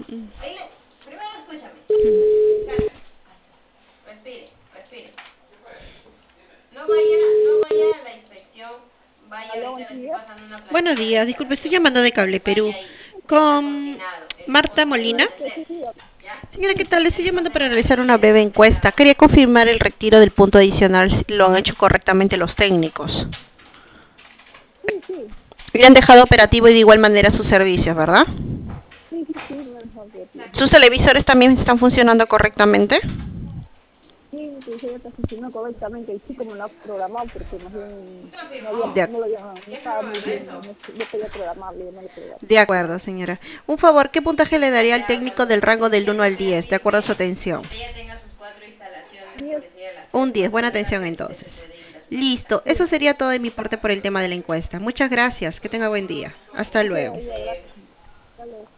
Primero escúchame. Respire, respire. No vaya a la inspección. Vaya Aló, ahorita, buenos le estoy días. pasando una Buenos plantilla días, de disculpe, estoy capacitación. llamando de Cable Vaya Perú ahí. Ya está con coordinado. Eso es Marta cosa de Molina. obedecer. ¿Ya? Señora, ¿qué tal? Le estoy llamando para realizar una breve encuesta. Quería confirmar el retiro del punto adicional, si lo han hecho correctamente los técnicos. Sí, sí, Le han dejado operativo y de igual manera sus servicios, ¿verdad? sí, me dejó que sí. ¿Sus televisores también están funcionando correctamente? Sí, sí, ya está funcionando correctamente, y sí como lo ha programado, porque más bien ¿Quién te lo firmó? no ¿Quién estaba firmó muy bien, eso? no podía programarlo, no lo programé. De acuerdo, señora. Un favor, ¿qué puntaje le daría al Ya, técnico cuando del rango del usted 1 al termine 10, de así, acuerdo a que su atención? usted ya tenga sus 4 instalaciones Sí, por decir a las Un 10, 4 buena horas atención que se entonces. puede ir a su casita. Listo, eso sí, sería todo de mi parte por el tema de la encuesta. Muchas gracias, que tenga buen día. Hasta ok, luego. ahí, gracias. Hasta luego.